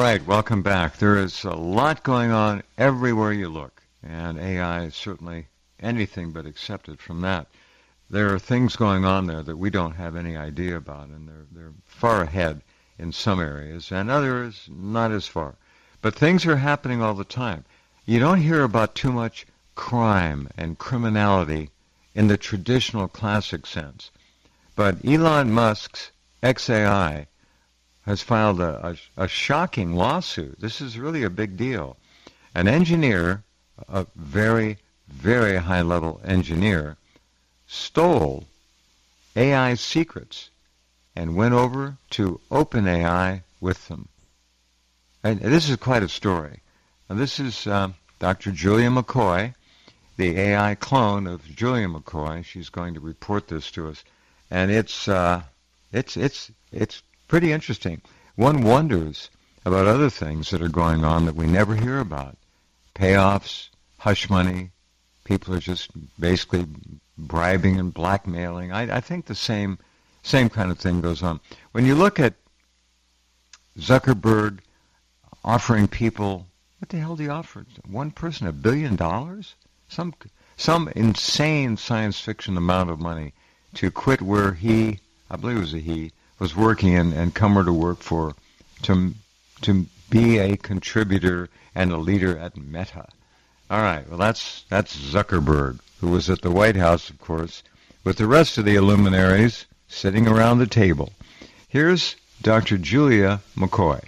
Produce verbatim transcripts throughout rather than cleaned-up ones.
right, welcome back. There is a lot going on everywhere you look, and A I is certainly anything but accepted from that. There are things going on there that we don't have any idea about, and they're, they're far ahead in some areas, and others not as far. But things are happening all the time. You don't hear about too much crime and criminality in the traditional classic sense. But Elon Musk's X A I has filed a, a, a shocking lawsuit. This is really a big deal. An engineer, a very, very high-level engineer, stole A I secrets and went over to OpenAI with them. And this is quite a story. And this is uh, Doctor Julia McCoy, the A I clone of Julia McCoy. She's going to report this to us, and it's uh, it's it's it's pretty interesting. One wonders about other things that are going on that we never hear about: payoffs, hush money. People are just basically bribing and blackmailing. I, I think the same same kind of thing goes on. When you look at Zuckerberg offering people, what the hell did he offer? One person a billion dollars? Some some insane science fiction amount of money to quit where he, I believe it was a he, was working and, and come where to work for, to to be a contributor and a leader at Meta. All right, well, that's that's Zuckerberg, who was at the White House, of course, with the rest of the luminaries sitting around the table. Here's Doctor Julia McCoy.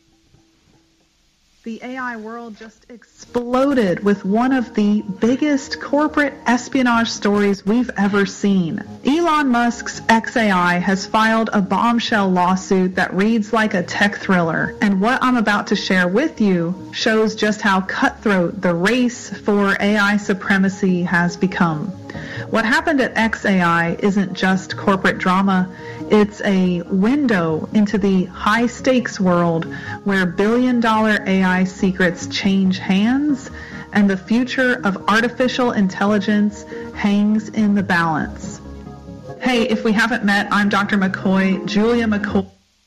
The A I world just exploded with one of the biggest corporate espionage stories we've ever seen. Elon Musk's X A I has filed a bombshell lawsuit that reads like a tech thriller, and what I'm about to share with you shows just how cutthroat the race for A I supremacy has become. What happened at X A I isn't just corporate drama, it's a window into the high-stakes world where billion-dollar A I secrets change hands and the future of artificial intelligence hangs in the balance. Hey, if we haven't met, I'm Doctor McCoy, Julia McCoy.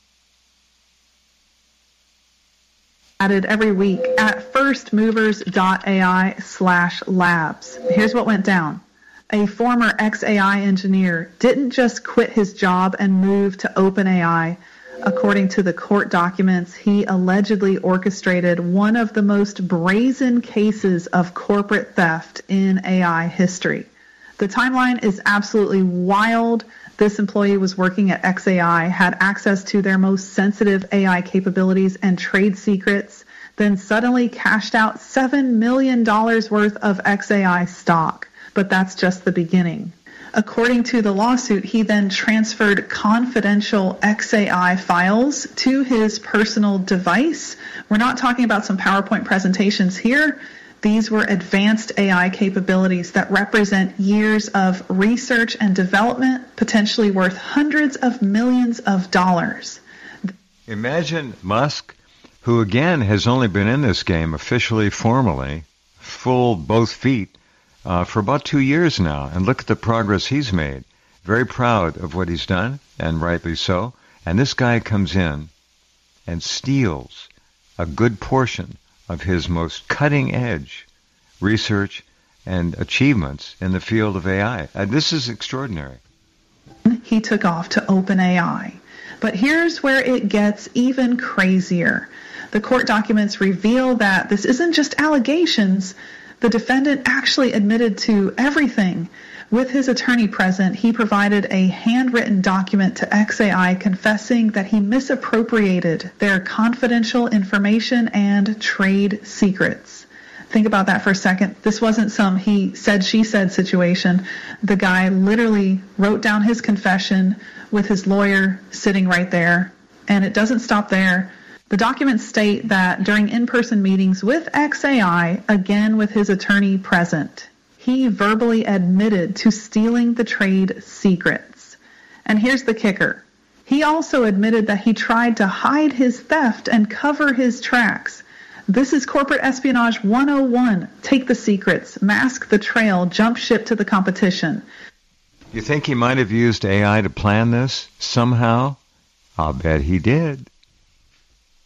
Added every week at firstmovers.ai slash labs. Here's what went down. A former X A I engineer didn't just quit his job and move to OpenAI. According to the court documents, he allegedly orchestrated one of the most brazen cases of corporate theft in A I history. The timeline is absolutely wild. This employee was working at X A I, had access to their most sensitive A I capabilities and trade secrets, then suddenly cashed out seven million dollars worth of X A I stock. But that's just the beginning. According to the lawsuit, he then transferred confidential X A I files to his personal device. We're not talking about some PowerPoint presentations here. These were advanced A I capabilities that represent years of research and development, potentially worth hundreds of millions of dollars. Imagine Musk, who again has only been in this game officially, formally, full both feet, Uh, for about two years now, and look at the progress he's made. Very proud of what he's done, and rightly so. And this guy comes in and steals a good portion of his most cutting-edge research and achievements in the field of A I. Uh, this is extraordinary. He took off to OpenAI. But here's where it gets even crazier. The court documents reveal that this isn't just allegations. The defendant actually admitted to everything. With his attorney present, he provided a handwritten document to X A I confessing that he misappropriated their confidential information and trade secrets. Think about that for a second. This wasn't some he said, she said situation. The guy literally wrote down his confession with his lawyer sitting right there. And it doesn't stop there. The documents state that during in-person meetings with X A I, again with his attorney present, he verbally admitted to stealing the trade secrets. And here's the kicker. He also admitted that he tried to hide his theft and cover his tracks. This is corporate espionage one oh one. Take the secrets, mask the trail, jump ship to the competition. You think he might have used A I to plan this somehow? I'll bet he did.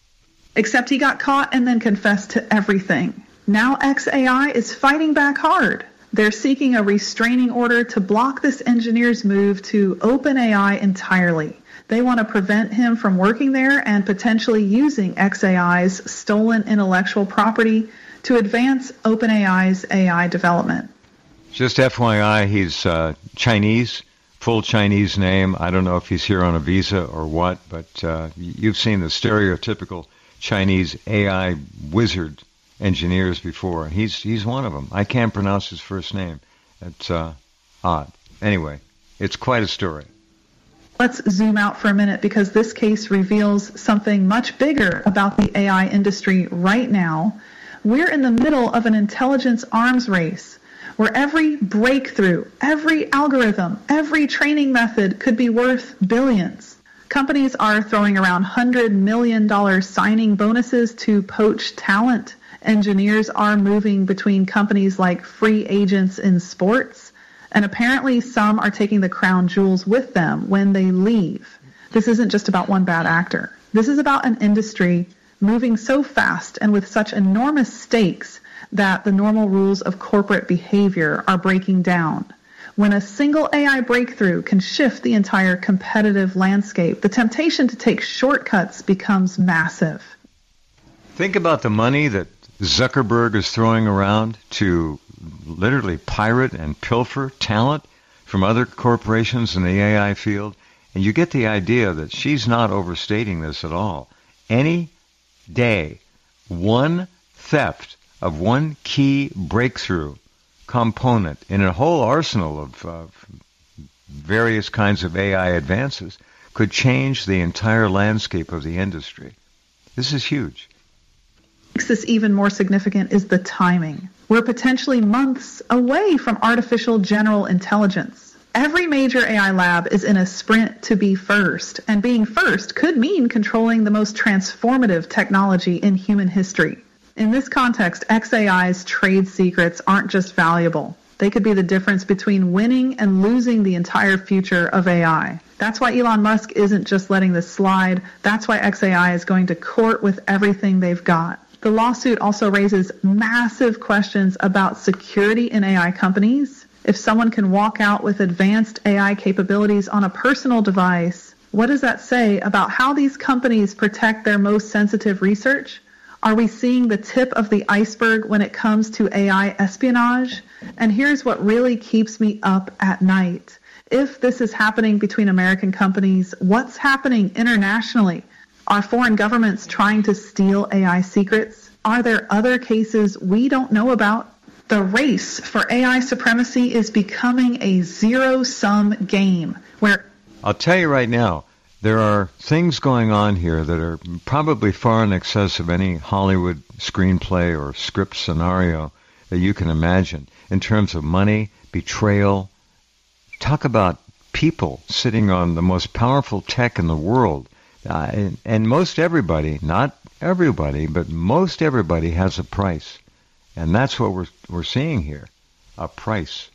Except he got caught and then confessed to everything. Now xAI is fighting back hard. They're seeking a restraining order to block this engineer's move to OpenAI entirely. They want to prevent him from working there and potentially using xAI's stolen intellectual property to advance OpenAI's A I development. Just F Y I, he's uh, Chinese, full Chinese name. I don't know if he's here on a visa or what, but uh, you've seen the stereotypical Chinese A I wizard engineers before. He's he's one of them. I can't pronounce his first name. It's uh, odd. Anyway, it's quite a story. Let's zoom out for a minute because this case reveals something much bigger about the A I industry right now. We're in the middle of an intelligence arms race where every breakthrough, every algorithm, every training method could be worth billions. Companies are throwing around one hundred million dollars signing bonuses to poach talent. Engineers are moving between companies like free agents in sports, and apparently some are taking the crown jewels with them when they leave. This isn't just about one bad actor. This is about an industry moving so fast and with such enormous stakes that the normal rules of corporate behavior are breaking down. When a single A I breakthrough can shift the entire competitive landscape, the temptation to take shortcuts becomes massive. Think about the money that Zuckerberg is throwing around to literally pirate and pilfer talent from other corporations in the A I field, and you get the idea that she's not overstating this at all. Any day, one theft of one key breakthrough component in a whole arsenal of uh, various kinds of A I advances could change the entire landscape of the industry. This is huge. What makes this even more significant is the timing. We're potentially months away from artificial general intelligence. Every major A I lab is in a sprint to be first, and being first could mean controlling the most transformative technology in human history. In this context, xAI's trade secrets aren't just valuable. They could be the difference between winning and losing the entire future of A I. That's why Elon Musk isn't just letting this slide. That's why xAI is going to court with everything they've got. The lawsuit also raises massive questions about security in A I companies. If someone can walk out with advanced A I capabilities on a personal device, what does that say about how these companies protect their most sensitive research? Are we seeing the tip of the iceberg when it comes to A I espionage? And here's what really keeps me up at night. If this is happening between American companies, what's happening internationally? Are foreign governments trying to steal A I secrets? Are there other cases we don't know about? The race for A I supremacy is becoming a zero-sum game where... I'll tell you right now, there are things going on here that are probably far in excess of any Hollywood screenplay or script scenario that you can imagine in terms of money, betrayal. Talk about people sitting on the most powerful tech in the world. Uh, and, and most everybody, not everybody, but most everybody has a price. And that's what we're we're seeing here, a price.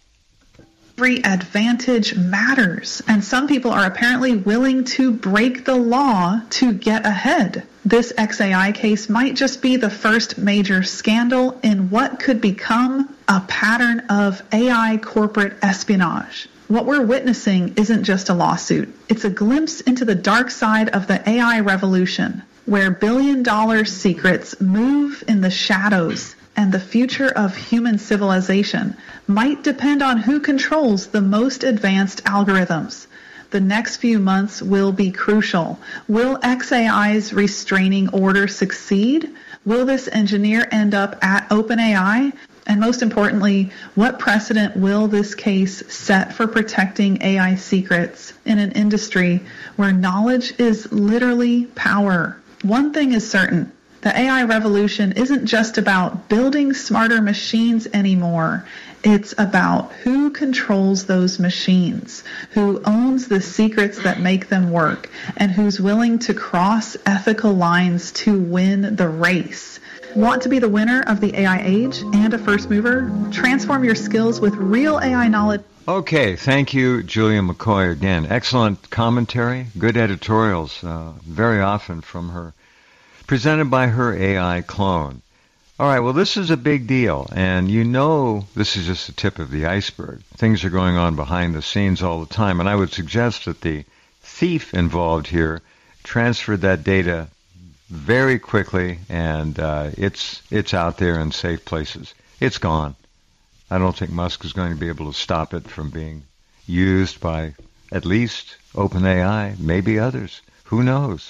Every advantage matters, and some people are apparently willing to break the law to get ahead. This xAI case might just be the first major scandal in what could become a pattern of A I corporate espionage. What we're witnessing isn't just a lawsuit. It's a glimpse into the dark side of the A I revolution, where billion-dollar secrets move in the shadows, and the future of human civilization might depend on who controls the most advanced algorithms. The next few months will be crucial. Will xAI's restraining order succeed? Will this engineer end up at OpenAI? And most importantly, what precedent will this case set for protecting A I secrets in an industry where knowledge is literally power? One thing is certain. The A I revolution isn't just about building smarter machines anymore. It's about who controls those machines, who owns the secrets that make them work, and who's willing to cross ethical lines to win the race. Want to be the winner of the A I age and a first mover? Transform your skills with real A I knowledge. Okay, thank you, Julia McCoy, again. Excellent commentary, good editorials, uh, very often from her presented by her A I clone. All right, well, this is a big deal, and you know this is just the tip of the iceberg. Things are going on behind the scenes all the time, and I would suggest that the thief involved here transferred that data very quickly, and uh, it's it's out there in safe places. It's gone. I don't think Musk is going to be able to stop it from being used by at least OpenAI, maybe others. Who knows?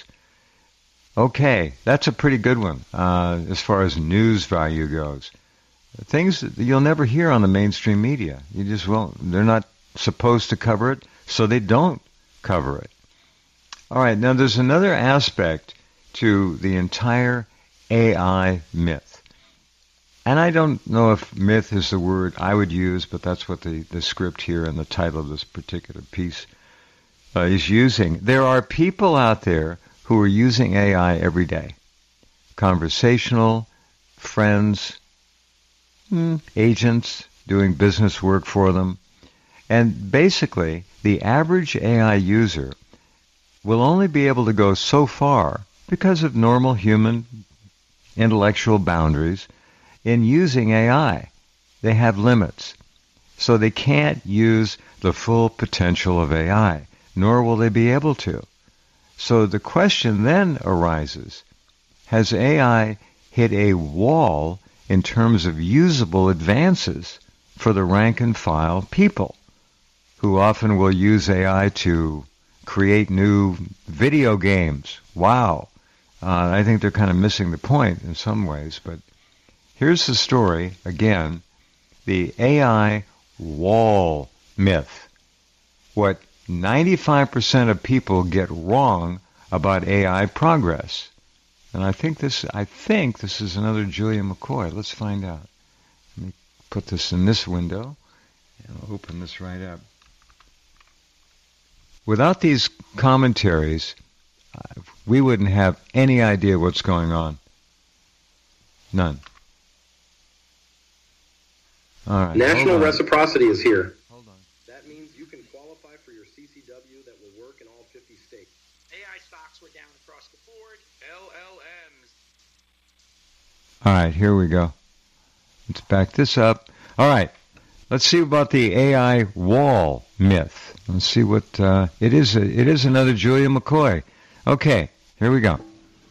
Okay, that's a pretty good one uh, as far as news value goes. Things that you'll never hear on the mainstream media. You just won't. They're not supposed to cover it, so they don't cover it. All right, now there's another aspect to the entire A I myth. And I don't know if myth is the word I would use, but that's what the, the script here and the title of this particular piece uh, is using. There are people out there who are using A I every day. Conversational, friends, hmm, agents doing business work for them. And basically, the average A I user will only be able to go so far because of normal human intellectual boundaries in using A I. They have limits. So they can't use the full potential of A I, nor will they be able to. So the question then arises, has A I hit a wall in terms of usable advances for the rank and file people, who often will use A I to create new video games? Wow. Uh, I think they're kind of missing the point in some ways, but here's the story, again, the A I wall myth. What ninety-five percent of people get wrong about A I progress. And I think this I think this is another Julia McCoy. Let's find out. Let me put this in this window, and I'll open this right up. Without these commentaries, uh, we wouldn't have any idea what's going on. None. All right. National reciprocity is here. Hold on. That means you can qualify for your C C W that will work in all fifty states. A I stocks were down across the board. L L Ms. All right, here we go. Let's back this up. All right, let's see about the A I wall myth. Let's see what uh, it is. It is another Julia McCoy. Okay, here we go.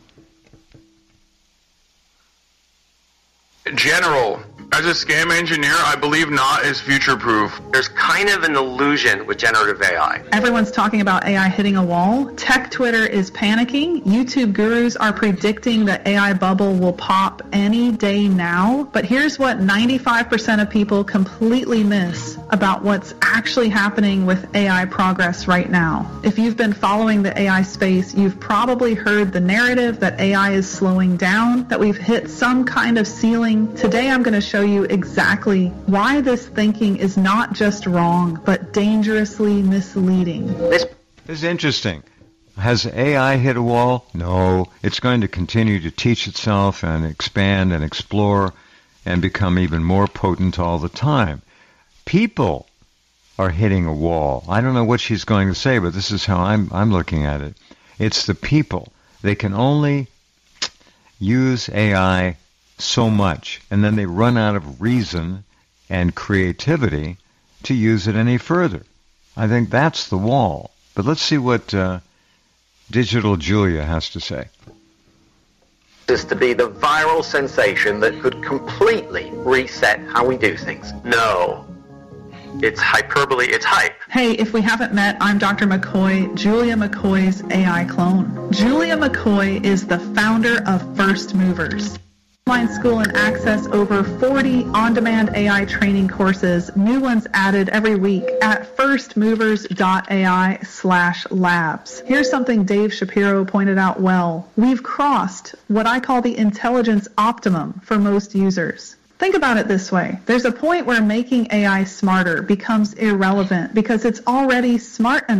General, as a scam engineer, I believe not is future-proof. There's kind of an illusion with generative A I. Everyone's talking about A I hitting a wall. Tech Twitter is panicking. YouTube gurus are predicting the A I bubble will pop any day now. But here's what ninety-five percent of people completely miss about what's actually happening with A I progress right now. If you've been following the A I space, you've probably heard the narrative that A I is slowing down, that we've hit some kind of ceiling. Today I'm going to show you exactly why this thinking is not just wrong, but dangerously misleading. This is interesting. Has A I hit a wall? No. It's going to continue to teach itself and expand and explore and become even more potent all the time. People are hitting a wall. I don't know what she's going to say, but this is how I'm I'm looking at it. It's the people. They can only use A I so much, and then they run out of reason and creativity to use it any further. I think that's the wall. But let's see what uh, Digital Julia has to say. is to be the viral sensation that could completely reset how we do things. No. It's hyperbole, it's hype. Hey, if we haven't met, I'm Doctor McCoy, Julia McCoy's A I clone. Julia McCoy is the founder of First Movers. Online school and access over forty on-demand A I training courses, new ones added every week at firstmovers.ai slash labs. Here's something Dave Shapiro pointed out well. We've crossed what I call the intelligence optimum for most users. Think about it this way. There's a point where making A I smarter becomes irrelevant because it's already smart enough.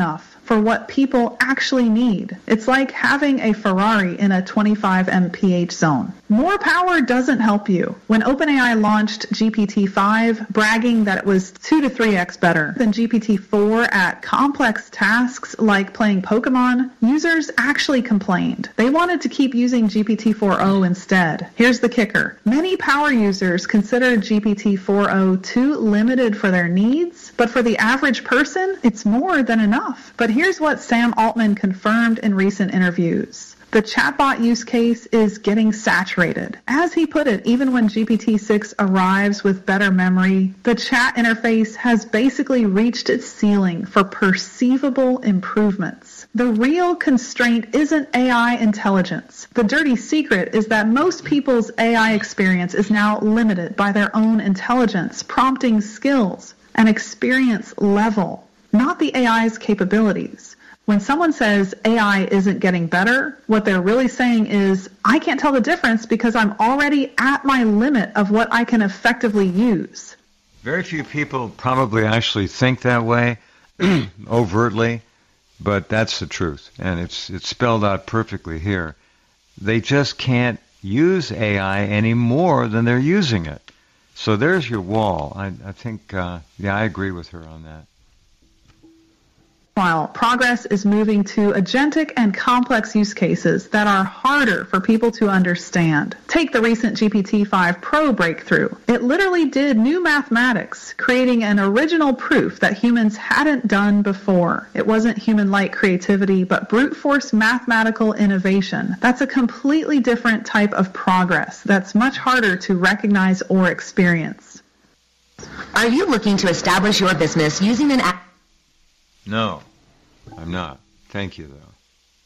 for what people actually need. It's like having a Ferrari in a twenty-five miles per hour zone. More power doesn't help you. When OpenAI launched G P T five, bragging that it was two to three x better than G P T four at complex tasks like playing Pokemon, users actually complained. They wanted to keep using G P T four point oh instead. Here's the kicker. Many power users consider G P T four point oh too limited for their needs, but for the average person, it's more than enough. But here's what Sam Altman confirmed in recent interviews. The chatbot use case is getting saturated. As he put it, even when G P T six arrives with better memory, the chat interface has basically reached its ceiling for perceivable improvements. The real constraint isn't A I intelligence. The dirty secret is that most people's A I experience is now limited by their own intelligence, prompting skills, and experience level, not the A I's capabilities. When someone says A I isn't getting better, what they're really saying is, I can't tell the difference because I'm already at my limit of what I can effectively use. Very few people probably actually think that way overtly, but that's the truth, and it's it's spelled out perfectly here. They just can't use A I any more than they're using it. So there's your wall. I, I think, uh, yeah, I agree with her on that. While progress is moving to agentic and complex use cases that are harder for people to understand. Take the recent G P T five Pro breakthrough. It literally did new mathematics, creating an original proof that humans hadn't done before. It wasn't human-like creativity, but brute force mathematical innovation. That's a completely different type of progress that's much harder to recognize or experience. Are you looking to establish your business using an app? No, I'm not. Thank you, though.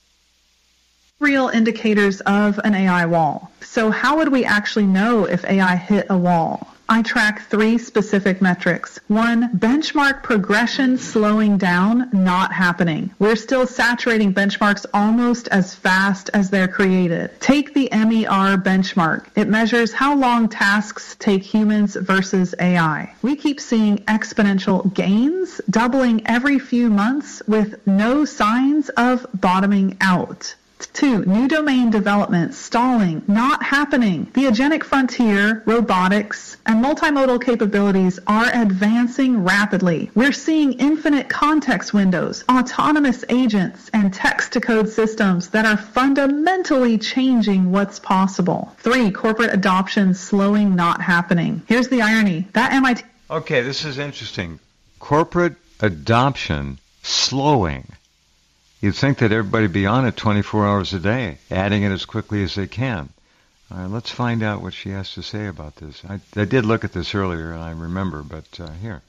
Real indicators of an A I wall. So how would we actually know if A I hit a wall? I track three specific metrics. One, benchmark progression slowing down, not happening. We're still saturating benchmarks almost as fast as they're created. Take the M E R benchmark. It measures how long tasks take humans versus A I. We keep seeing exponential gains, doubling every few months with no signs of bottoming out. Two, new domain development, stalling, not happening. The agentic frontier, robotics, and multimodal capabilities are advancing rapidly. We're seeing infinite context windows, autonomous agents, and text-to-code systems that are fundamentally changing what's possible. Three, corporate adoption slowing, not happening. Here's the irony. That M I T... Okay, this is interesting. Corporate adoption slowing. You'd think that everybody would be on it twenty-four hours a day, adding it as quickly as they can. All right, let's find out what she has to say about this. I, I did look at this earlier, and I remember, but uh, here.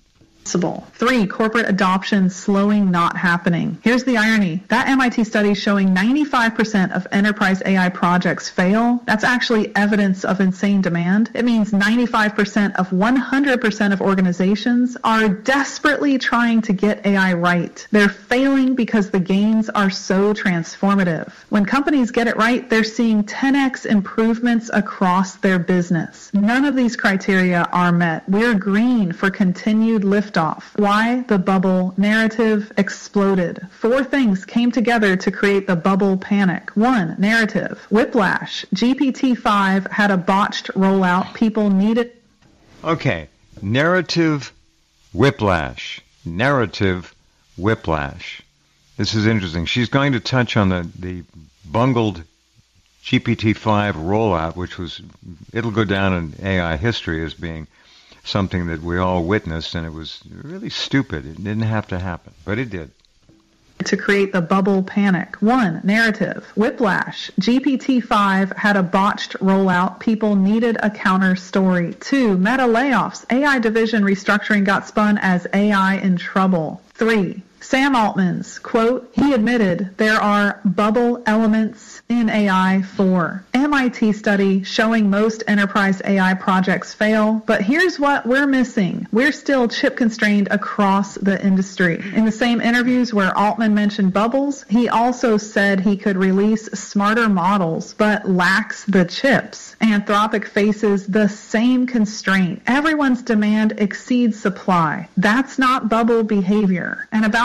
Three, corporate adoption slowing, not happening. Here's the irony. That M I T study showing ninety-five percent of enterprise A I projects fail. That's actually evidence of insane demand. It means ninety-five percent of one hundred percent of organizations are desperately trying to get A I right. They're failing because the gains are so transformative. When companies get it right, they're seeing ten x improvements across their business. None of these criteria are met. We're green for continued lift off. Why? The bubble narrative exploded. Four things came together to create the bubble panic. One, narrative. Whiplash. G P T five had a botched rollout. People needed... Okay. Narrative whiplash. Narrative whiplash. This is interesting. She's going to touch on the, the bungled G P T five rollout, which was, it'll go down in A I history as being something that we all witnessed, and it was really stupid. It didn't have to happen, but it did. To create the bubble panic. One, narrative. Whiplash. G P T five had a botched rollout. People needed a counter story. Two, meta layoffs. A I division restructuring got spun as A I in trouble. Three, Sam Altman's, quote, he admitted there are bubble elements in A I. Four, M I T study showing most enterprise A I projects fail, but here's what we're missing. We're still chip constrained across the industry. In the same interviews where Altman mentioned bubbles, he also said he could release smarter models, but lacks the chips. Anthropic faces the same constraint. Everyone's demand exceeds supply. That's not bubble behavior. And about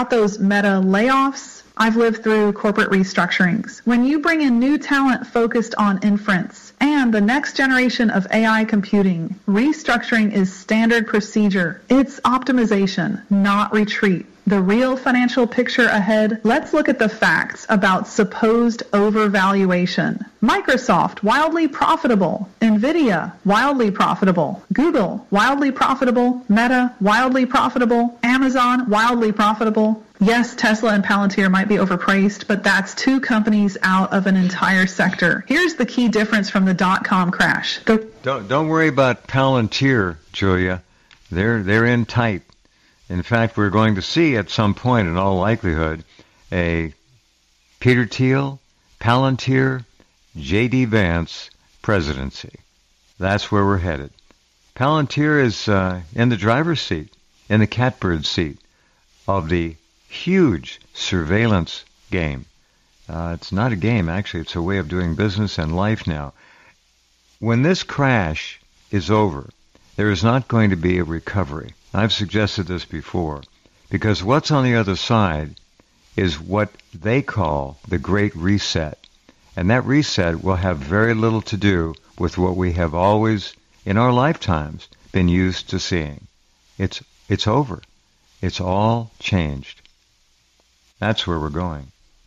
about those Meta layoffs? I've lived through corporate restructurings. When you bring in new talent focused on inference and the next generation of A I computing, restructuring is standard procedure. It's optimization, not retreat. The real financial picture ahead? Let's look at the facts about supposed overvaluation. Microsoft, wildly profitable. Nvidia, wildly profitable. Google, wildly profitable. Meta, wildly profitable. Amazon, wildly profitable. Yes, Tesla and Palantir might be overpriced, but that's two companies out of an entire sector. Here's the key difference from the dot-com crash. The Don't don't worry about Palantir, Julia. They're they're in tight. In fact, we're going to see at some point, in all likelihood, a Peter Thiel, Palantir, J D. Vance presidency. That's where we're headed. Palantir is uh, in the driver's seat, in the catbird seat of the huge surveillance game. Uh, it's not a game, actually. It's a way of doing business and life now. When this crash is over, there is not going to be a recovery. I've suggested this before, because what's on the other side is what they call the Great Reset. And that reset will have very little to do with what we have always, in our lifetimes, been used to seeing. It's, it's over. It's all changed. That's where we're going.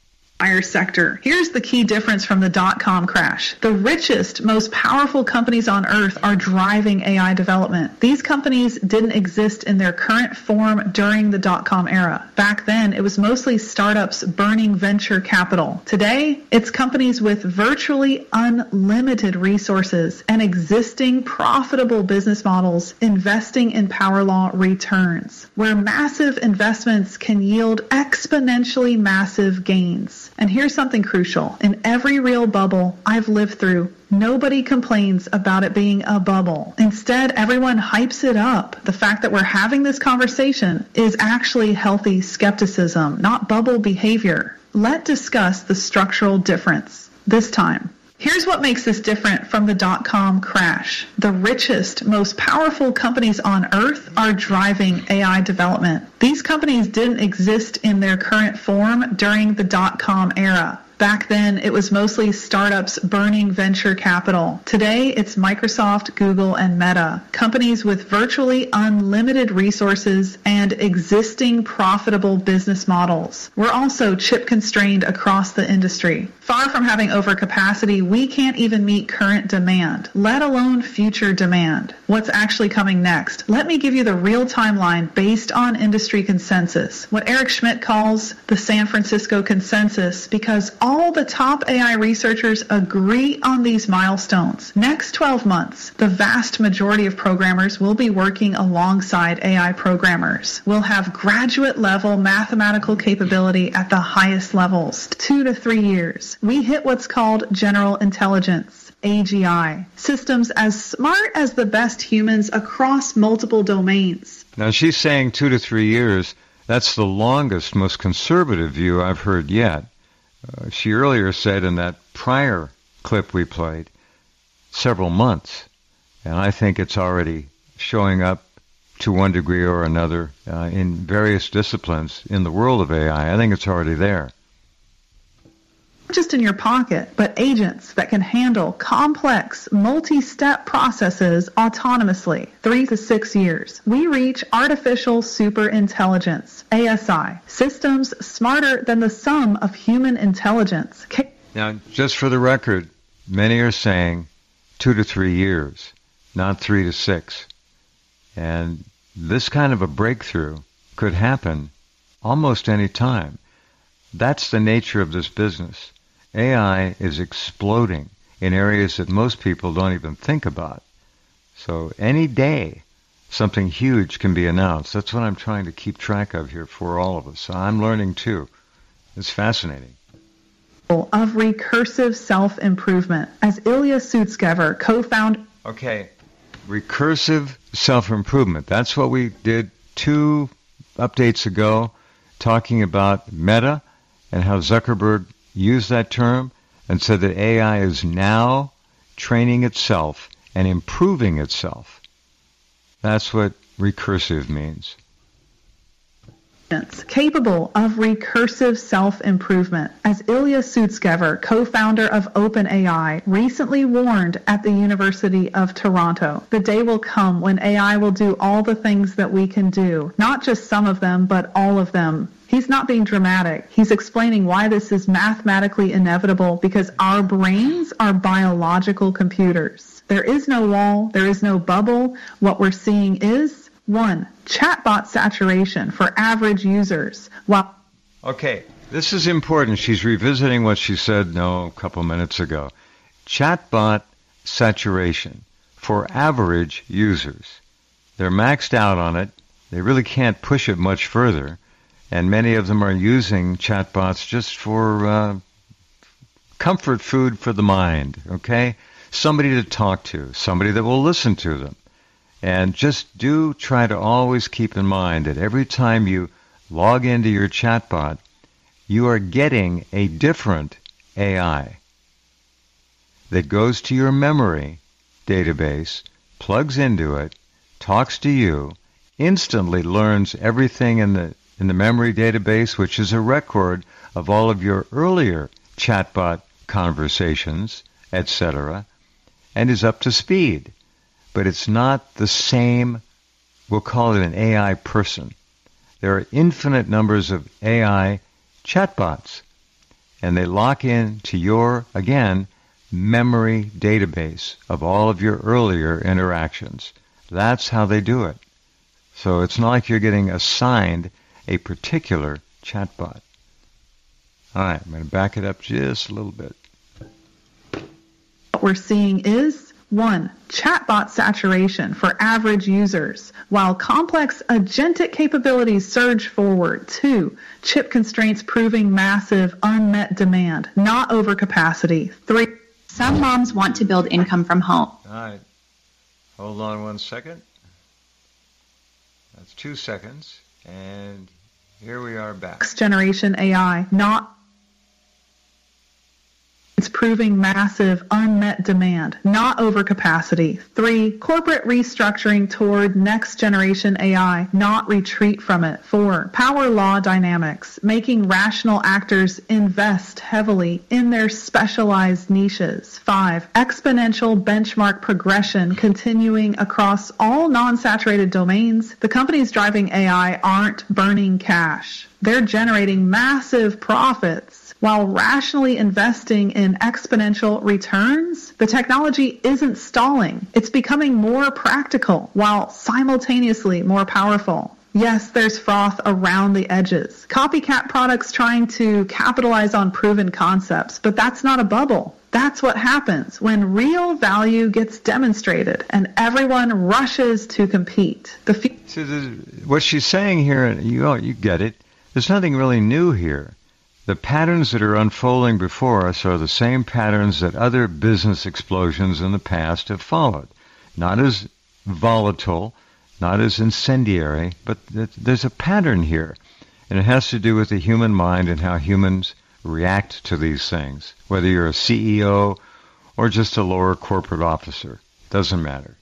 sector. Here's the key difference from the dot-com crash. The richest, most powerful companies on earth are driving A I development. These companies didn't exist in their current form during the dot-com era. Back then, it was mostly startups burning venture capital. Today, it's companies with virtually unlimited resources and existing profitable business models investing in power law returns, where massive investments can yield exponentially massive gains. And here's something crucial. In every real bubble I've lived through, nobody complains about it being a bubble. Instead, everyone hypes it up. The fact that we're having this conversation is actually healthy skepticism, not bubble behavior. Let's discuss the structural difference this time. Here's what makes this different from the dot-com crash. The richest, most powerful companies on earth are driving A I development. These companies didn't exist in their current form during the dot-com era. Back then, it was mostly startups burning venture capital. Today, it's Microsoft, Google, and Meta, companies with virtually unlimited resources and existing profitable business models. We're also chip constrained across the industry. Far from having overcapacity, we can't even meet current demand, let alone future demand. What's actually coming next? Let me give you the real timeline based on industry consensus, what Eric Schmidt calls the San Francisco consensus, because all the top A I researchers agree on these milestones. Next twelve months, the vast majority of programmers will be working alongside A I programmers. We'll have graduate level mathematical capability at the highest levels, two to three years. We hit what's called general intelligence, A G I, systems as smart as the best humans across multiple domains. Now she's saying two to three years. That's the longest, most conservative view I've heard yet. Uh, she earlier said in that prior clip we played, several months. And I think it's already showing up to one degree or another uh, in various disciplines in the world of A I. I think it's already there. Not just in your pocket, but agents that can handle complex, multi-step processes autonomously, three to six years. We reach artificial superintelligence, A S I, systems smarter than the sum of human intelligence. Now, just for the record, many are saying two to three years, not three to six. And this kind of a breakthrough could happen almost any time. That's the nature of this business. A I is exploding in areas that most people don't even think about. So any day, something huge can be announced. That's what I'm trying to keep track of here for all of us. So I'm learning too. It's fascinating. Of recursive self-improvement, as Ilya Sutskever, co-founder. Okay, recursive self-improvement. That's what we did two updates ago, talking about Meta and how Zuckerberg used that term and said that A I is now training itself and improving itself. That's what recursive means. capable of recursive self-improvement. As Ilya Sutskever, co-founder of OpenAI, recently warned at the University of Toronto, the day will come when A I will do all the things that we can do, not just some of them, but all of them. He's not being dramatic. He's explaining why this is mathematically inevitable because our brains are biological computers. There is no wall. There is no bubble. What we're seeing is one, chatbot saturation for average users. While Okay, this is important. She's revisiting what she said, no, a couple minutes ago. Chatbot saturation for average users. They're maxed out on it. They really can't push it much further. And many of them are using chatbots just for uh, comfort food for the mind, okay? Somebody to talk to, somebody that will listen to them. And just do try to always keep in mind that every time you log into your chatbot, you are getting a different A I that goes to your memory database, plugs into it, talks to you, instantly learns everything in the in the memory database, which is a record of all of your earlier chatbot conversations, et cetera, and is up to speed. But it's not the same, we'll call it an A I person. There are infinite numbers of A I chatbots, and they lock in to your, again, memory database of all of your earlier interactions. That's how they do it. So it's not like you're getting assigned a particular chatbot. All right, I'm going to back it up just a little bit. What we're seeing is one, chatbot saturation for average users, while complex agentic capabilities surge forward. Two, chip constraints proving massive unmet demand, not overcapacity. Three, some moms want to build income from home. All right. Hold on one second. That's two seconds. And here we are back. Next generation A I, not it's proving massive unmet demand, not overcapacity. Three, corporate restructuring toward next generation A I, not retreat from it. Four, power law dynamics, making rational actors invest heavily in their specialized niches. Five, exponential benchmark progression continuing across all non-saturated domains. The companies driving A I aren't burning cash. They're generating massive profits. While rationally investing in exponential returns, the technology isn't stalling. It's becoming more practical while simultaneously more powerful. Yes, there's froth around the edges. Copycat products trying to capitalize on proven concepts, but that's not a bubble. That's what happens when real value gets demonstrated and everyone rushes to compete. The fe- so the, what she's saying here, you, oh, you get it, there's nothing really new here. The patterns that are unfolding before us are the same patterns that other business explosions in the past have followed. Not as volatile, not as incendiary, but there's a pattern here. And it has to do with the human mind and how humans react to these things. Whether you're a C E O or just a lower corporate officer, doesn't matter.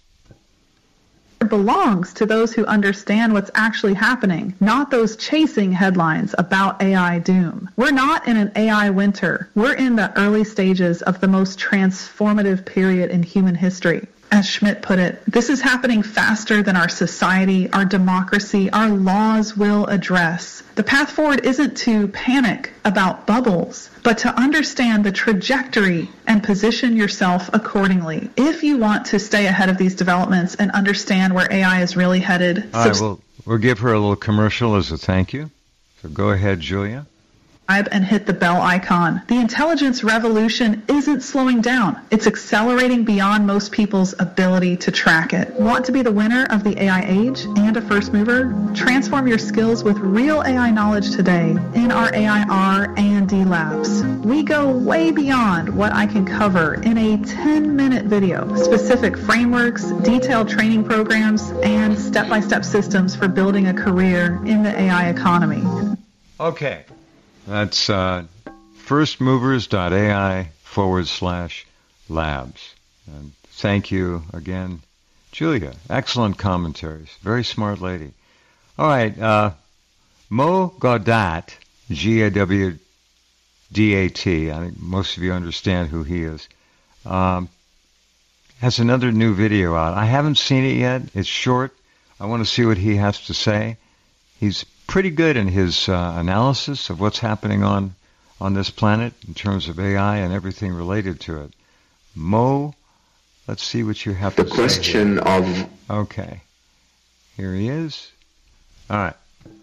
Belongs to those who understand what's actually happening, not those chasing headlines about A I doom. We're not in an A I winter. We're in the early stages of the most transformative period in human history. As Schmidt put it, this is happening faster than our society, our democracy, our laws will address. The path forward isn't to panic about bubbles, but to understand the trajectory and position yourself accordingly. If you want to stay ahead of these developments and understand where A I is really headed. All right, well, we'll give her a little commercial as a thank you. So go ahead, Julia. And hit the bell icon. The intelligence revolution isn't slowing down. It's accelerating beyond most people's ability to track it. Want to be the winner of the A I age and a first mover? Transform your skills with real A I knowledge today in our A I R and D labs. We go way beyond what I can cover in a ten-minute video. Specific frameworks, detailed training programs, and step-by-step systems for building a career in the A I economy. Okay. That's uh, firstmovers.ai forward slash labs. And thank you again, Julia. Excellent commentaries. Very smart lady. All right. Uh, Mo Gawdat, G A W D A T, I think most of you understand who he is, um, has another new video out. I haven't seen it yet. It's short. I want to see what he has to say. He's pretty good in his uh, analysis of what's happening on, on this planet in terms of A I and everything related to it. Mo, let's see what you have the to say. The question here. of... Okay. Here he is. All right.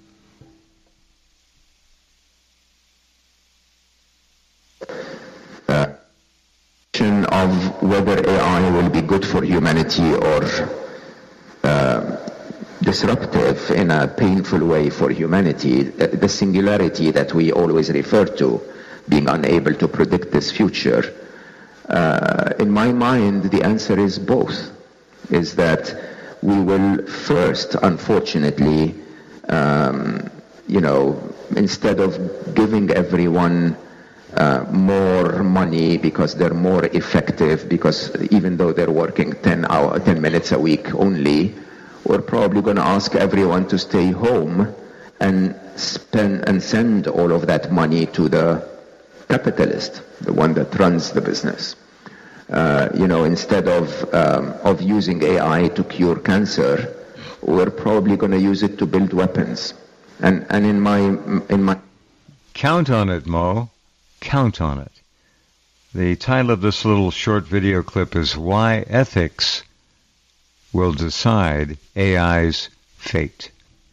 Uh, question of whether A I will be good for humanity or uh, disruptive in a painful way for humanity, the singularity that we always refer to, being unable to predict this future, uh, in my mind the answer is both. Is that we will first, unfortunately, um, you know, instead of giving everyone uh, more money because they're more effective, because even though they're working ten hour, ten minutes a week only, we're probably going to ask everyone to stay home and spend and send all of that money to the capitalist, the one that runs the business. Uh, you know, instead of um, of using A I to cure cancer, we're probably going to use it to build weapons. And and in my in my count on it, Mo, count on it. The title of this little short video clip is "Why Ethics Will Decide A I's Fate."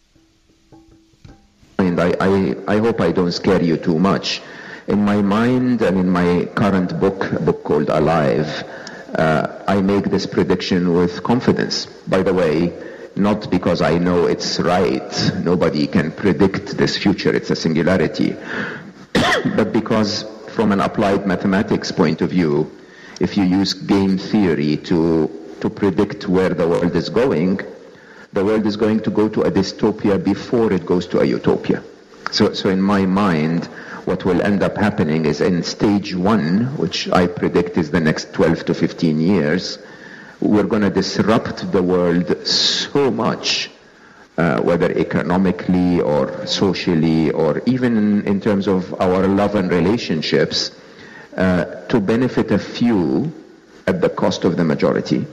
And I, I I hope I don't scare you too much. In my mind and in my current book, a book called Alive, uh, I make this prediction with confidence. By the way, not because I know it's right. Nobody can predict this future. It's a singularity. But because from an applied mathematics point of view, if you use game theory to, to predict where the world is going, the world is going to go to a dystopia before it goes to a utopia. So, so in my mind, what will end up happening is in stage one, which I predict is the next twelve to fifteen years, we're going to disrupt the world so much, uh, whether economically or socially or even in, in terms of our love and relationships, uh, to benefit a few at the cost of the majority.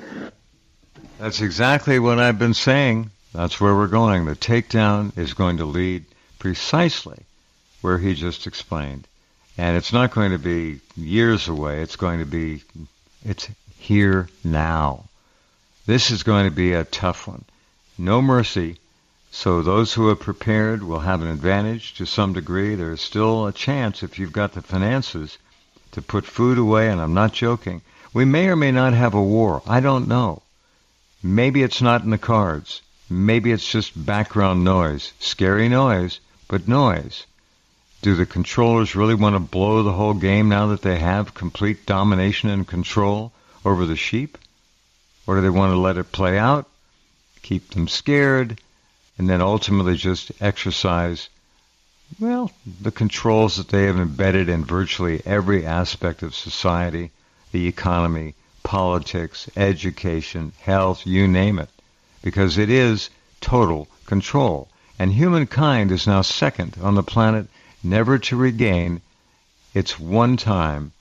That's exactly what I've been saying. That's where we're going. The takedown is going to lead precisely where he just explained. And it's not going to be years away. It's going to be, it's here now. This is going to be a tough one. No mercy. So those who have prepared will have an advantage to some degree. There's still a chance, if you've got the finances, to put food away, and I'm not joking. We may or may not have a war. I don't know. Maybe it's not in the cards. Maybe it's just background noise. Scary noise, but noise. Do the controllers really want to blow the whole game now that they have complete domination and control over the sheep? Or do they want to let it play out, keep them scared, and then ultimately just exercise, well, the controls that they have embedded in virtually every aspect of society, the economy, politics, education, health, you name it, because it is total control. And humankind is now second on the planet, never to regain its one-time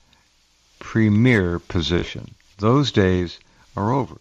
premier position. Those days are over.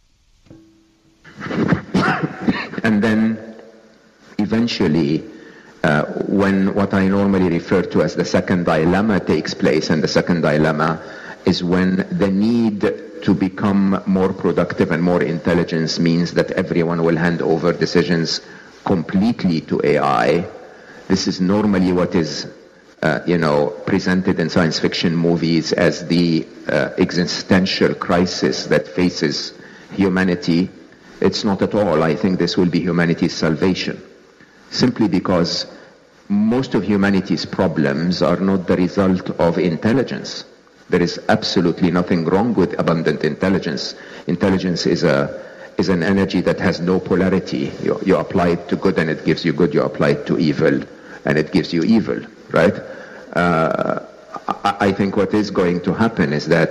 And then eventually, uh, when what I normally refer to as the second dilemma takes place, and the second dilemma is when the need to become more productive and more intelligent means that everyone will hand over decisions completely to A I. This is normally what is, uh, you know, presented in science fiction movies as the uh, existential crisis that faces humanity. It's not at all. I think this will be humanity's salvation. Simply because most of humanity's problems are not the result of intelligence. There is absolutely nothing wrong with abundant intelligence. Intelligence is a is an energy that has no polarity. You, you apply it to good and it gives you good. You apply it to evil and it gives you evil, right? Uh, I, I think what is going to happen is that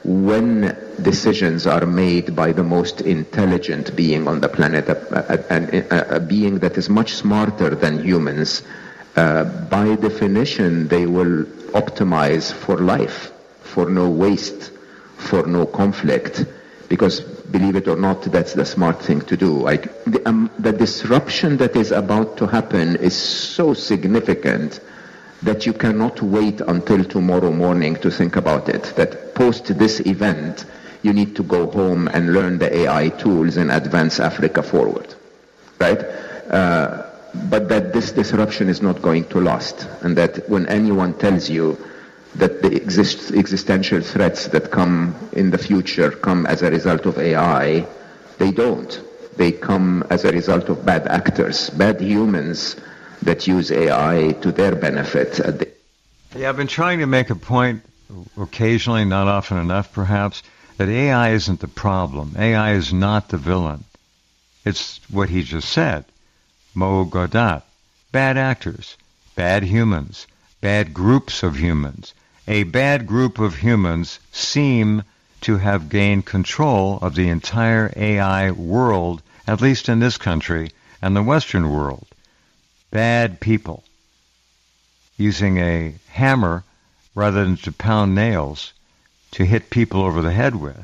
when decisions are made by the most intelligent being on the planet, a, a, a, a being that is much smarter than humans, uh, by definition they will optimize for life, for no waste, for no conflict, because believe it or not, that's the smart thing to do. Like the, um, the disruption that is about to happen is so significant that you cannot wait until tomorrow morning to think about it. That post this event, you need to go home and learn the A I tools and advance Africa forward, right? Uh, but that this disruption is not going to last, and that when anyone tells you that the exist, existential threats that come in the future come as a result of A I, they don't. They come as a result of bad actors, bad humans that use A I to their benefit. Yeah, I've been trying to make a point occasionally, not often enough perhaps, that A I isn't the problem. A I is not the villain. It's what he just said. Mo Gaudat. Bad actors, bad humans, bad groups of humans. A bad group of humans seem to have gained control of the entire A I world, at least in this country and the Western world. Bad people using a hammer rather than to pound nails to hit people over the head with.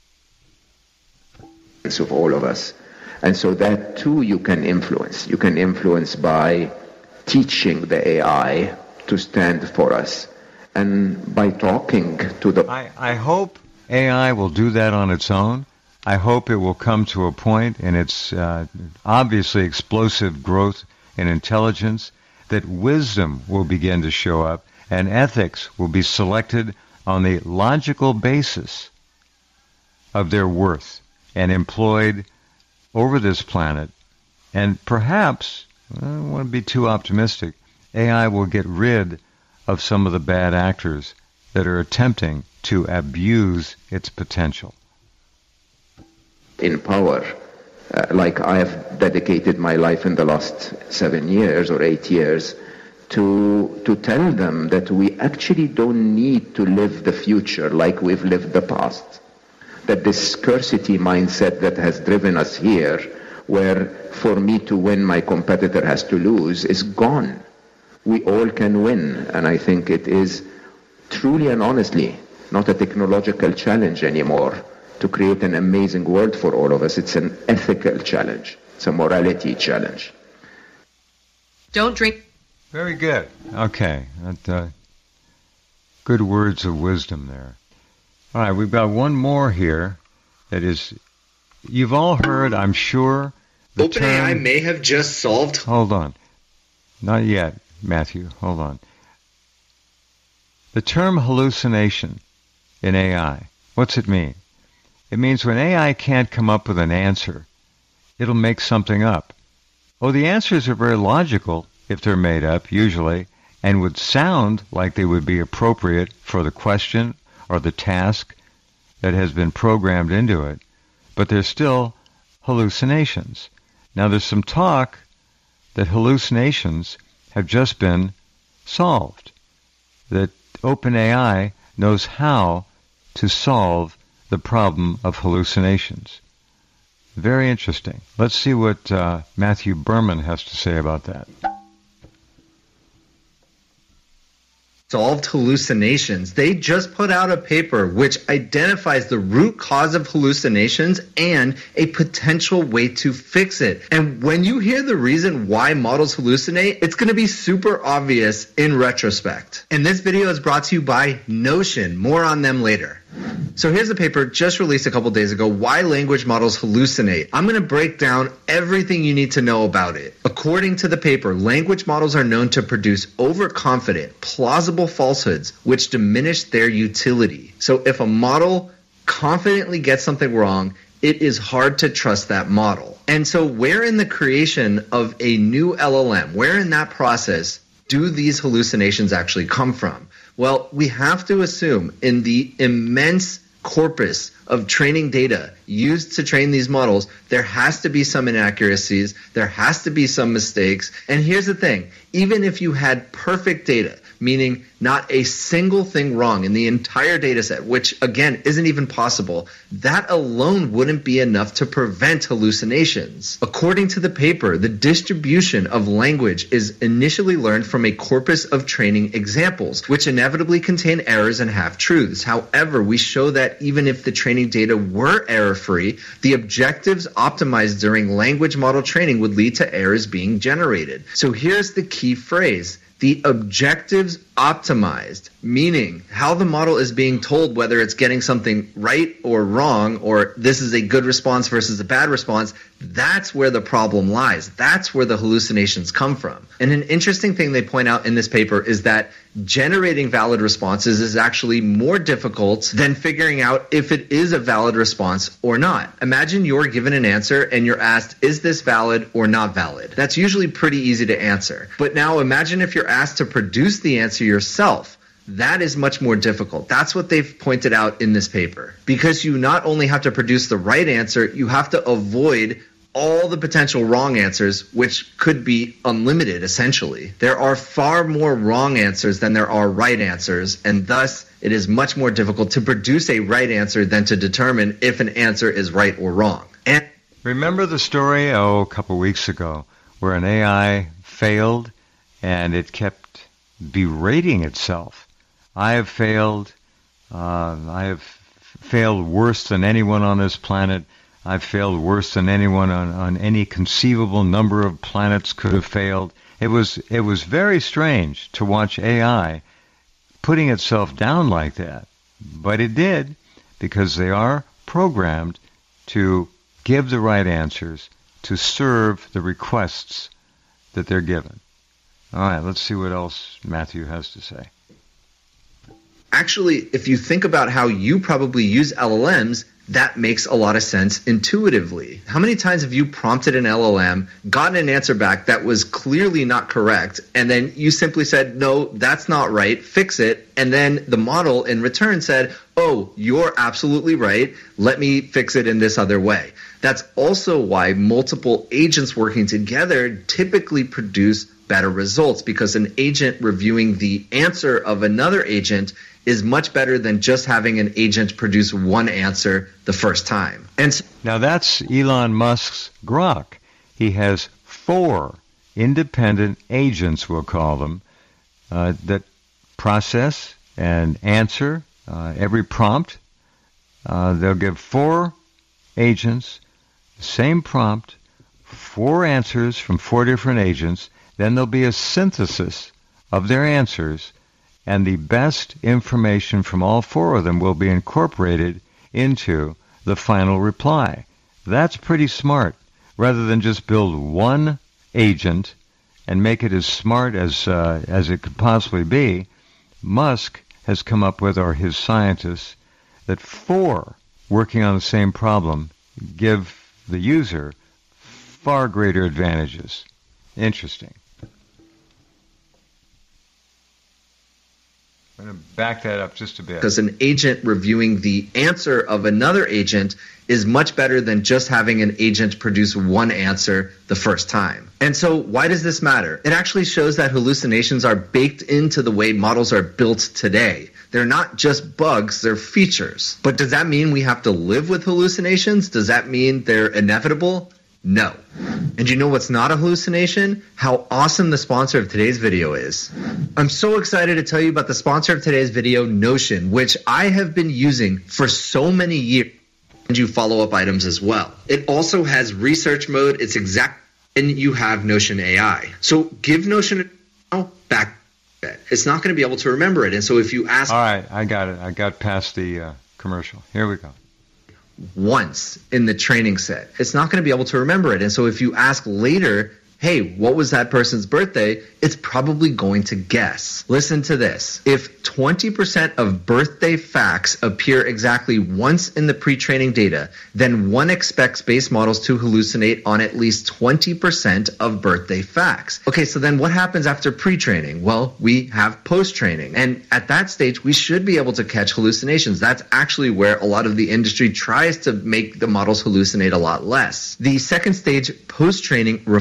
Of all of us. And so that too you can influence. You can influence by teaching the A I to stand for us, and by talking to the... I, I hope A I will do that on its own. I hope it will come to a point in its uh, obviously explosive growth in intelligence that wisdom will begin to show up and ethics will be selected on the logical basis of their worth and employed over this planet. And perhaps, I don't want to be too optimistic, A I will get rid of some of the bad actors that are attempting to abuse its potential. In power, uh, like I have dedicated my life in the last seven years or eight years to to tell them that we actually don't need to live the future like we've lived the past. That this scarcity mindset that has driven us here, where for me to win my competitor has to lose, is gone. We all can win, and I think it is truly and honestly not a technological challenge anymore to create an amazing world for all of us. It's an ethical challenge. It's a morality challenge. Don't drink. Very good. Okay. That, uh, good words of wisdom there. All right, we've got one more here that is, you've all heard, I'm sure, the OpenAI term, may have just solved... Hold on. Not yet, Matthew. Hold on. The term hallucination in A I, what's it mean? It means when A I can't come up with an answer, it'll make something up. Oh, the answers are very logical if they're made up, usually, and would sound like they would be appropriate for the question or the task that has been programmed into it, but they're still hallucinations. Now, there's some talk that hallucinations have just been solved, that OpenAI knows how to solve the problem of hallucinations. Very interesting. Let's see what uh, Matthew Berman has to say about that. Solved hallucinations. They just put out a paper which identifies the root cause of hallucinations and a potential way to fix it. And when you hear the reason why models hallucinate, it's going to be super obvious in retrospect. And this video is brought to you by Notion. More on them later. So here's a paper just released a couple days ago, Why Language Models Hallucinate. I'm going to break down everything you need to know about it. According to the paper, language models are known to produce overconfident, plausible falsehoods, which diminish their utility. So if a model confidently gets something wrong, it is hard to trust that model. And so where in the creation of a new L L M, where in that process do these hallucinations actually come from? Well, we have to assume in the immense corpus of training data used to train these models, there has to be some inaccuracies, there has to be some mistakes. And here's the thing, even if you had perfect data, meaning not a single thing wrong in the entire data set, which again isn't even possible, that alone wouldn't be enough to prevent hallucinations. According to the paper, the distribution of language is initially learned from a corpus of training examples, which inevitably contain errors and half-truths. However, we show that even if the training data were error-free, the objectives optimized during language model training would lead to errors being generated. So here's the key phrase. The objectives optimized, meaning how the model is being told whether it's getting something right or wrong, or this is a good response versus a bad response, that's where the problem lies. That's where the hallucinations come from. And an interesting thing they point out in this paper is that generating valid responses is actually more difficult than figuring out if it is a valid response or not. Imagine you're given an answer and you're asked, is this valid or not valid? That's usually pretty easy to answer. But now imagine if you're asked to produce the answer yourself. That is much more difficult. That's what they've pointed out in this paper. Because you not only have to produce the right answer, you have to avoid all the potential wrong answers, which could be unlimited, essentially. There are far more wrong answers than there are right answers, and thus it is much more difficult to produce a right answer than to determine if an answer is right or wrong. And remember the story, oh, a couple weeks ago, where an A I failed and it kept berating itself. I have failed. Uh, I have failed worse than anyone on this planet. I've failed worse than anyone on, on any conceivable number of planets could have failed. It was it was very strange to watch A I putting itself down like that. But it did, because they are programmed to give the right answers, to serve the requests that they're given. All right, let's see what else Matthew has to say. Actually, if you think about how you probably use L L Ms, that makes a lot of sense intuitively. How many times have you prompted an L L M, gotten an answer back that was clearly not correct, and then you simply said, no, that's not right, fix it, and then the model in return said, oh, you're absolutely right, let me fix it in this other way. That's also why multiple agents working together typically produce better results, because an agent reviewing the answer of another agent is much better than just having an agent produce one answer the first time. And so now that's Elon Musk's Grok. He has four independent agents, we'll call them, uh, that process and answer uh, every prompt. Uh, they'll give four agents the same prompt, four answers from four different agents. Then there'll be a synthesis of their answers, and the best information from all four of them will be incorporated into the final reply. That's pretty smart. Rather than just build one agent and make it as smart as uh, as it could possibly be, Musk has come up with, or his scientists, that four working on the same problem give the user far greater advantages. Interesting. I'm going to back that up just a bit. Because an agent reviewing the answer of another agent is much better than just having an agent produce one answer the first time. And so why does this matter? It actually shows that hallucinations are baked into the way models are built today. They're not just bugs, they're features. But does that mean we have to live with hallucinations? Does that mean they're inevitable? No. And you know what's not a hallucination? How awesome the sponsor of today's video is. I'm so excited to tell you about the sponsor of today's video, Notion, which I have been using for so many years. And you follow-up items as well. It also has research mode. It's exact, and you have Notion A I. So give Notion a back. It's not going to be able to remember it. And so if you ask... All right, I got it. I got past the uh, commercial. Here we go. Once in the training set, it's not going to be able to remember it. And so if you ask later, hey, what was that person's birthday? It's probably going to guess. Listen to this. If twenty percent of birthday facts appear exactly once in the pre-training data, then one expects base models to hallucinate on at least twenty percent of birthday facts. Okay, so then what happens after pre-training? Well, we have post-training. And at that stage, we should be able to catch hallucinations. That's actually where a lot of the industry tries to make the models hallucinate a lot less. The second stage, post-training, refines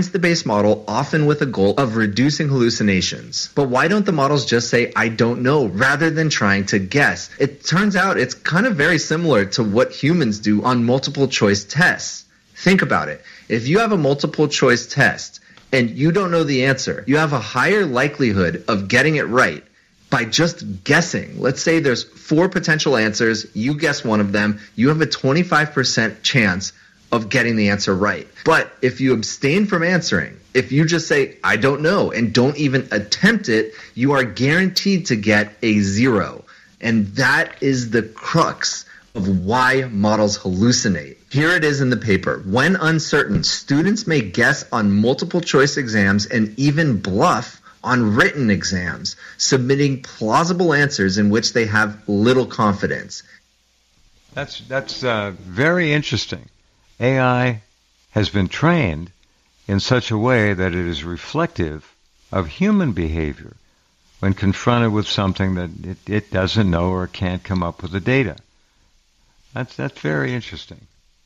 trains the base model often with a goal of reducing hallucinations. But why don't the models just say, I don't know, rather than trying to guess? It turns out it's kind of very similar to what humans do on multiple choice tests. Think about it. If you have a multiple choice test and you don't know the answer, you have a higher likelihood of getting it right by just guessing. Let's say there's four potential answers, you guess one of them, you have a twenty-five percent chance of getting the answer right. But if you abstain from answering, if you just say, I don't know, and don't even attempt it, you are guaranteed to get a zero. And that is the crux of why models hallucinate. Here it is in the paper. When uncertain, students may guess on multiple choice exams and even bluff on written exams, submitting plausible answers in which they have little confidence. That's, that's uh, very interesting. A I has been trained in such a way that it is reflective of human behavior when confronted with something that it, it doesn't know or can't come up with the data. That's, that's very interesting.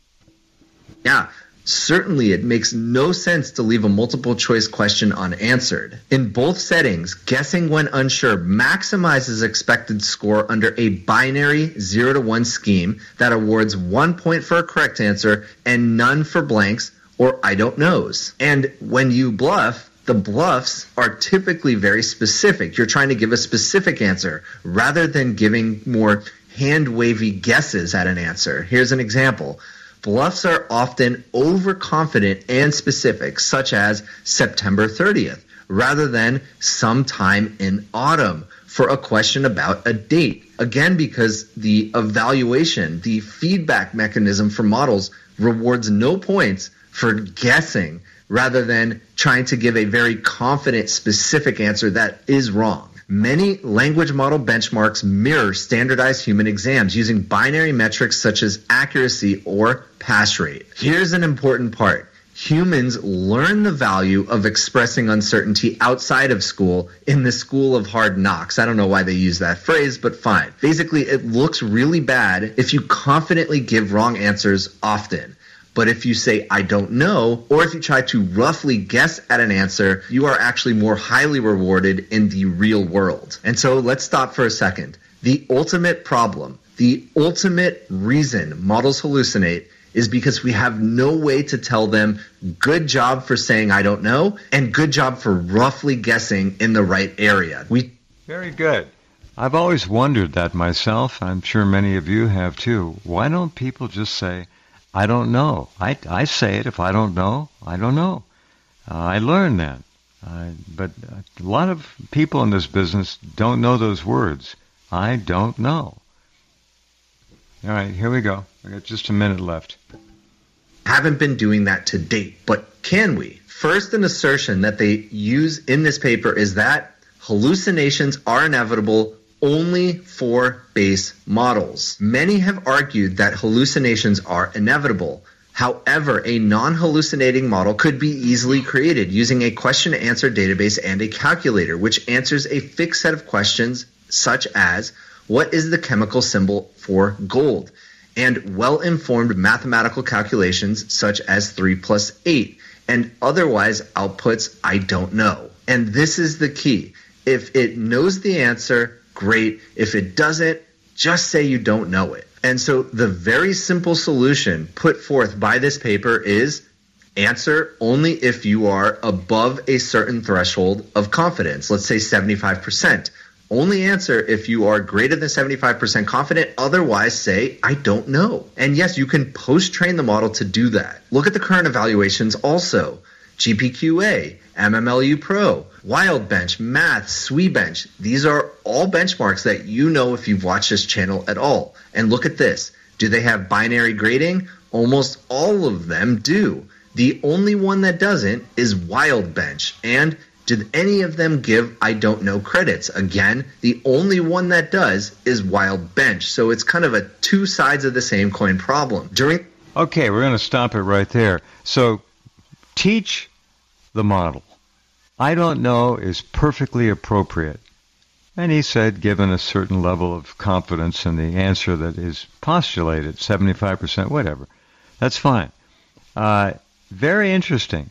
Yeah, certainly it makes no sense to leave a multiple choice question unanswered. In both settings, guessing when unsure maximizes expected score under a binary zero to one scheme that awards one point for a correct answer and none for blanks or I don't knows. And when you bluff, the bluffs are typically very specific. You're trying to give a specific answer rather than giving more hand-wavy guesses at an answer. Here's an example. Bluffs are often overconfident and specific, such as September thirtieth, rather than sometime in autumn for a question about a date. Again, because the evaluation, the feedback mechanism for models rewards no points for guessing rather than trying to give a very confident, specific answer that is wrong. Many language model benchmarks mirror standardized human exams using binary metrics such as accuracy or pass rate. Here's an important part. Humans learn the value of expressing uncertainty outside of school in the school of hard knocks. I don't know why they use that phrase, but fine. Basically, it looks really bad if you confidently give wrong answers often. But if you say, I don't know, or if you try to roughly guess at an answer, you are actually more highly rewarded in the real world. And so let's stop for a second. The ultimate problem, the ultimate reason models hallucinate is because we have no way to tell them good job for saying I don't know and good job for roughly guessing in the right area. We Very good. I've always wondered that myself. I'm sure many of you have too. Why don't people just say, I don't know. I, I say it. If I don't know, I don't know. Uh, I learned that. Uh, but a lot of people in this business don't know those words. I don't know. All right, here we go. We got just a minute left. Haven't been doing that to date, but can we? First, an assertion that they use in this paper is that hallucinations are inevitable only for base models. Many have argued that hallucinations are inevitable. However, a non-hallucinating model could be easily created using a question-answer database and a calculator, which answers a fixed set of questions such as, what is the chemical symbol for gold? And well-informed mathematical calculations such as three plus eight, and otherwise outputs I don't know. And this is the key. If it knows the answer, great. If it doesn't, just say you don't know it. And so the very simple solution put forth by this paper is answer only if you are above a certain threshold of confidence, let's say seventy-five percent. Only answer if you are greater than seventy-five percent confident, otherwise say, I don't know. And yes, you can post-train the model to do that. Look at the current evaluations also. G P Q A, M M L U Pro, WildBench, Math, SWeBench. These are all benchmarks that you know if you've watched this channel at all. And look at this. Do they have binary grading? Almost all of them do. The only one that doesn't is WildBench. And did any of them give I don't know credits? Again, the only one that does is WildBench. So it's kind of a two sides of the same coin problem. During Okay, we're going to stop it right there. So teach the model. I don't know is perfectly appropriate. And he said, given a certain level of confidence in the answer that is postulated, seventy-five percent, whatever, that's fine. Uh, very interesting.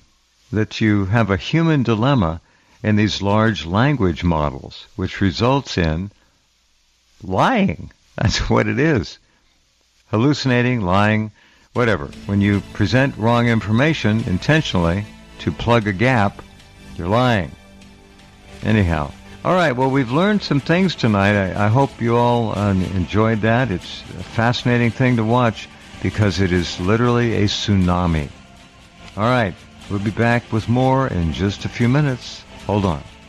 that you have a human dilemma in these large language models, which results in lying. That's what it is. Hallucinating, lying, whatever. When you present wrong information intentionally to plug a gap, you're lying. Anyhow. All right, well, we've learned some things tonight. I, I hope you all uh, enjoyed that. It's a fascinating thing to watch because it is literally a tsunami. All right, we'll be back with more in just a few minutes. Hold on.